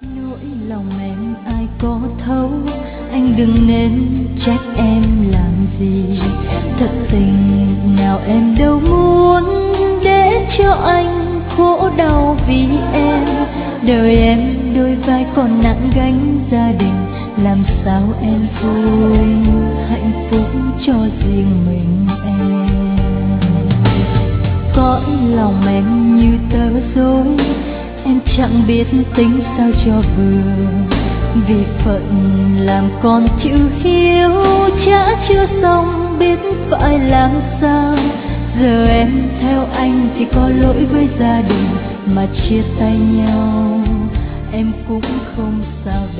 Nỗi lòng em ai có thấu, anh đừng nên trách em làm gì. Thật tình nào em đâu muốn để cho anh khổ đau vì em. Đời em đôi vai còn nặng gánh gia đình, làm sao em vui hạnh phúc cho riêng mình em. Cõi lòng em như tờ rối, em chẳng biết tính sao cho vừa. Vì phận làm con chữ hiếu chả chưa xong biết phải làm sao. Giờ em theo anh thì có lỗi với gia đình, mà chia tay nhau em cũng không sao